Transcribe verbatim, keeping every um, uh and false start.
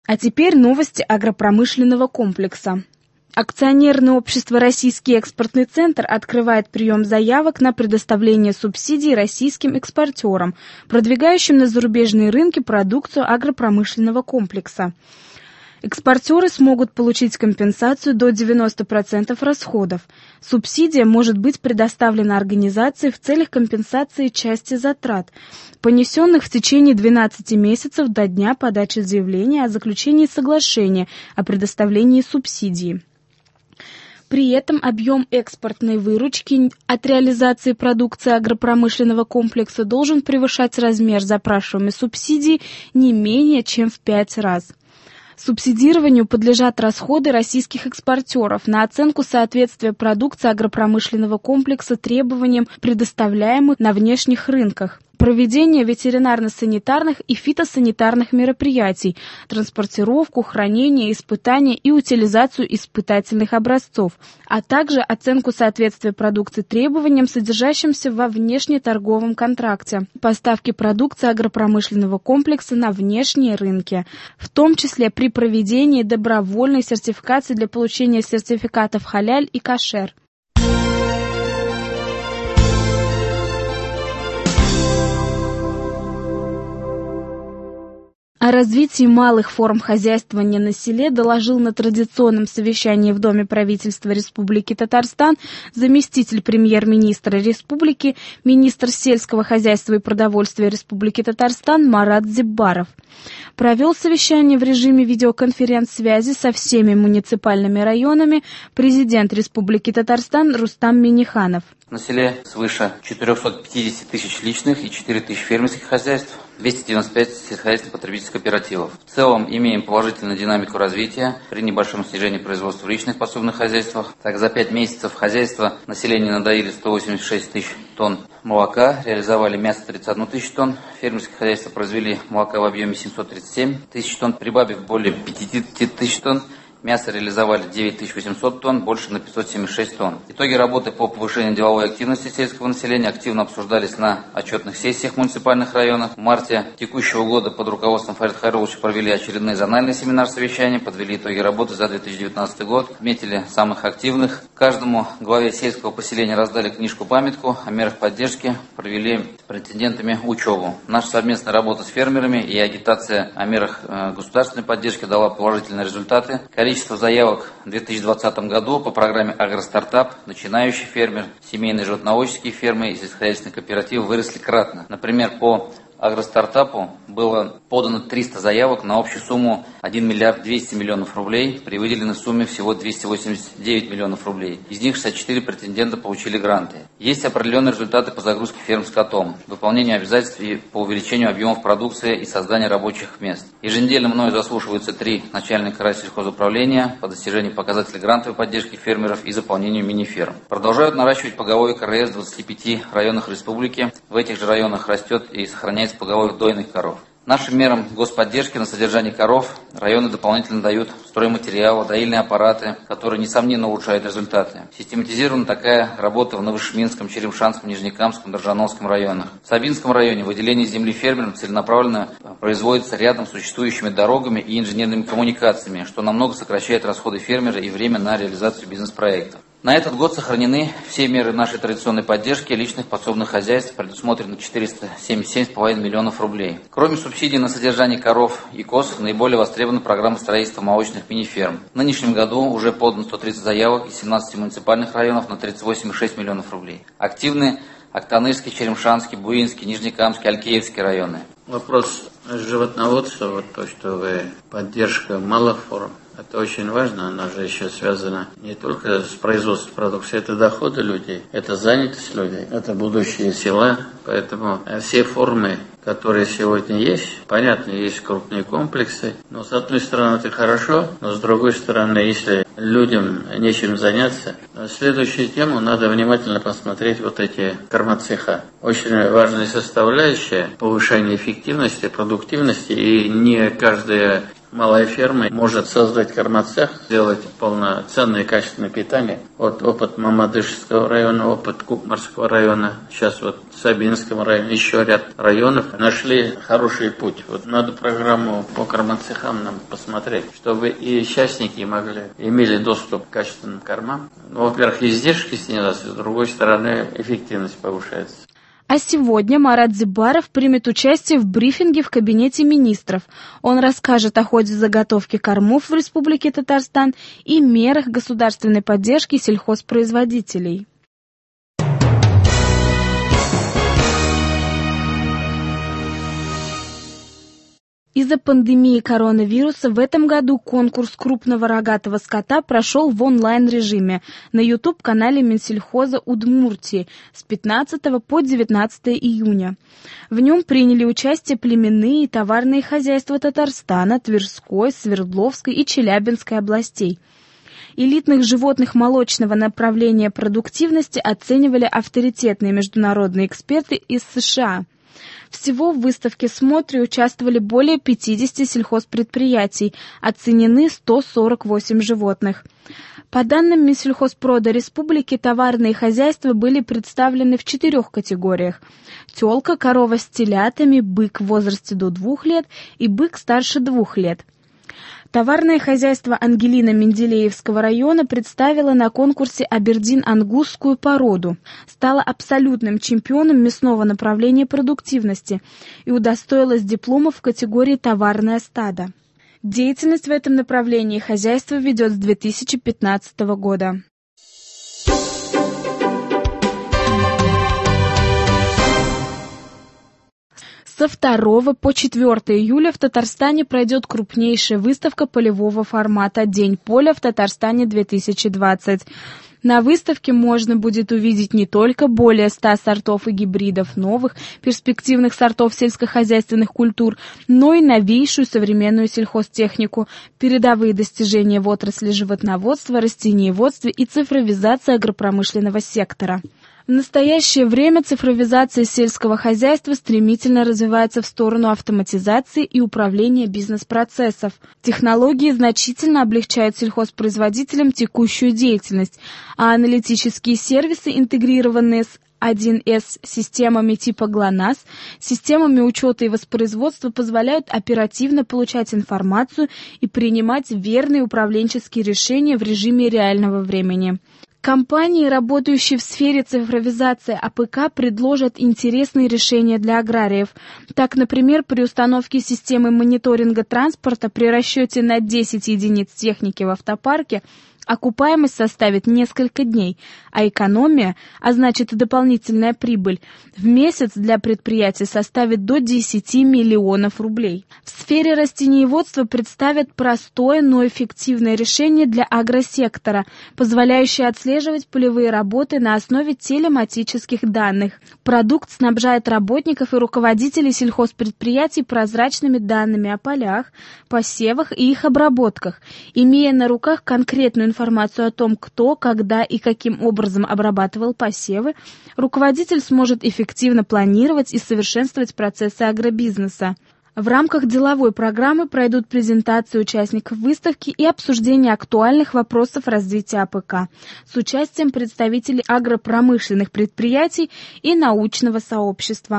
А теперь новости агропромышленного комплекса. Акционерное общество «Российский экспортный центр» открывает прием заявок на предоставление субсидий российским экспортерам, продвигающим на зарубежные рынки продукцию агропромышленного комплекса. Экспортеры смогут получить компенсацию до девяноста процентов расходов. Субсидия может быть предоставлена организации в целях компенсации части затрат, понесенных в течение двенадцати месяцев до дня подачи заявления о заключении соглашения о предоставлении субсидии. При этом объем экспортной выручки от реализации продукции агропромышленного комплекса должен превышать размер запрашиваемой субсидии не менее чем в пять раз. Субсидированию подлежат расходы российских экспортеров на оценку соответствия продукции агропромышленного комплекса требованиям, предоставляемым на внешних рынках, проведение ветеринарно-санитарных и фитосанитарных мероприятий, транспортировку, хранение, испытание и утилизацию испытательных образцов, а также оценку соответствия продукции требованиям, содержащимся во внешнеторговом контракте, поставки продукции агропромышленного комплекса на внешние рынки, в том числе при проведении добровольной сертификации для получения сертификатов халяль и кошер. О развитии малых форм хозяйствования на селе доложил на традиционном совещании в Доме правительства Республики Татарстан заместитель премьер-министра республики, министр сельского хозяйства и продовольствия Республики Татарстан Марат Зиббаров. Провел совещание в режиме видеоконференц-связи со всеми муниципальными районами президент Республики Татарстан Рустам Минниханов. На селе свыше четырехсот пятидесяти тысяч личных и четыре тысячи фермерских хозяйств, двести девяносто пять сельскохозяйственных потребительских кооперативов. В целом имеем положительную динамику развития при небольшом снижении производства в личных подсобных хозяйствах. Так, за пять месяцев хозяйства населения надоили сто восемьдесят шесть тысяч тонн молока, реализовали мясо тридцать одну тысячу тонн, фермерские хозяйства произвели молока в объеме семьсот тридцать семь тысяч тонн, прибавив более пятидесяти тысяч тонн. Мясо реализовали девять тысяч восемьсот тонн, больше на пятьсот семьдесят шесть тонн. Итоги работы по повышению деловой активности сельского населения активно обсуждались на отчетных сессиях муниципальных районов. В марте текущего года под руководством Фарида Хайрулловича провели очередные зональные семинар-совещания, подвели итоги работы за две тысячи девятнадцатый год, отметили самых активных. Каждому главе сельского поселения раздали книжку-памятку о мерах поддержки, провели с претендентами учебу. Наша совместная работа с фермерами и агитация о мерах государственной поддержки дала положительные результаты. Количество заявок в две тысячи двадцатом году по программе «Агростартап», начинающий фермер, семейные животноводческие фермы и сельскохозяйственные кооперативы выросли кратно. Например, по агростартапу было подано триста заявок на общую сумму один миллиард двести миллионов рублей, при выделенной сумме всего двести восемьдесят девять миллионов рублей. Из них шестьдесят четыре претендента получили гранты. Есть определенные результаты по загрузке ферм скотом, выполнению обязательств и по увеличению объемов продукции и созданию рабочих мест. Еженедельно мною заслушиваются три начальника райсельхозуправления по достижению показателей грантовой поддержки фермеров и заполнению мини-ферм. Продолжают наращивать поголовье КРС в двадцати пяти районах республики. В этих же районах растет и сохраняется поголовье дойных коров. Нашим мерам господдержки на содержание коров районы дополнительно дают стройматериалы, доильные аппараты, которые, несомненно, улучшают результаты. Систематизирована такая работа в Новошминском, Черемшанском, Нижнекамском, Дрожжановском районах. В Сабинском районе выделение земли фермерам целенаправленно производится рядом с существующими дорогами и инженерными коммуникациями, что намного сокращает расходы фермера и время на реализацию бизнес-проектов. На этот год сохранены все меры нашей традиционной поддержки личных подсобных хозяйств, предусмотрено четыреста семьдесят семь целых пять десятых миллионов рублей. Кроме субсидий на содержание коров и коз, наиболее востребована программа строительства молочных мини-ферм. В нынешнем году уже подано сто тридцать заявок из семнадцати муниципальных районов на тридцать восемь целых шесть десятых миллионов рублей. Активны Актанырский, Черемшанский, Буинский, Нижнекамский, Алькеевский районы. Вопрос животноводства, вот то, что вы, поддержка малых форм. Это очень важно, она же еще связана не только с производством продукции, это доходы людей, это занятость людей, это будущее села, поэтому все формы, которые сегодня есть, понятно, есть крупные комплексы, но с одной стороны это хорошо, но с другой стороны, если людям нечем заняться, следующую тему надо внимательно посмотреть вот эти кормоцеха. Очень важная составляющая повышения эффективности, продуктивности, и не каждая малая ферма может создать кормоцех, сделать полноценное качественное питание. Вот опыт Мамадышского района, опыт Кукмарского района, сейчас вот в Сабинском районе, еще ряд районов нашли хороший путь. Вот надо программу по кормоцехам нам посмотреть, чтобы и частники могли, имели доступ к качественным кормам. Ну, во-первых, издержки снизятся, с другой стороны, эффективность повышается. А сегодня Марат Зибаров примет участие в брифинге в кабинете министров. Он расскажет о ходе заготовки кормов в Республике Татарстан и мерах государственной поддержки сельхозпроизводителей. Из-за пандемии коронавируса в этом году конкурс крупного рогатого скота прошел в онлайн-режиме на YouTube-канале Минсельхоза Удмуртии с пятнадцатого по девятнадцатое июня. В нем приняли участие племенные и товарные хозяйства Татарстана, Тверской, Свердловской и Челябинской областей. Элитных животных молочного направления продуктивности оценивали авторитетные международные эксперты из США. Всего в выставке «Смотри» участвовали более пятидесяти сельхозпредприятий, оценены сто сорок восемь животных. По данным Минсельхозпрода Республики, товарные хозяйства были представлены в четырех категориях: телка, корова с телятами, бык в возрасте до двух лет и бык старше двух лет. Товарное хозяйство Ангелина Менделеевского района представило на конкурсе абердин-ангусскую породу, стало абсолютным чемпионом мясного направления продуктивности и удостоилось диплома в категории «Товарное стадо». Деятельность в этом направлении хозяйство ведет с две тысячи пятнадцатого года. Со второго по четвёртое июля в Татарстане пройдет крупнейшая выставка полевого формата «День поля в Татарстане-две тысячи двадцать». На выставке можно будет увидеть не только более ста сортов и гибридов новых, перспективных сортов сельскохозяйственных культур, но и новейшую современную сельхозтехнику, передовые достижения в отрасли животноводства, растениеводства и цифровизации агропромышленного сектора. В настоящее время цифровизация сельского хозяйства стремительно развивается в сторону автоматизации и управления бизнес-процессов. Технологии значительно облегчают сельхозпроизводителям текущую деятельность, а аналитические сервисы, интегрированные с один эс системами типа ГЛОНАСС, системами учета и воспроизводства, позволяют оперативно получать информацию и принимать верные управленческие решения в режиме реального времени. Компании, работающие в сфере цифровизации АПК, предложат интересные решения для аграриев. Так, например, при установке системы мониторинга транспорта при расчете на десять единиц техники в автопарке окупаемость составит несколько дней, а экономия, а значит и дополнительная прибыль, в месяц для предприятия составит до десяти миллионов рублей. В сфере растениеводства представят простое, но эффективное решение для агросектора, позволяющее отслеживать полевые работы на основе телематических данных. Продукт снабжает работников и руководителей сельхозпредприятий прозрачными данными о полях, посевах и их обработках, имея на руках конкретную информацию информацию о том, кто, когда и каким образом обрабатывал посевы, руководитель сможет эффективно планировать и совершенствовать процессы агробизнеса. В рамках деловой программы пройдут презентации участников выставки и обсуждение актуальных вопросов развития АПК с участием представителей агропромышленных предприятий и научного сообщества.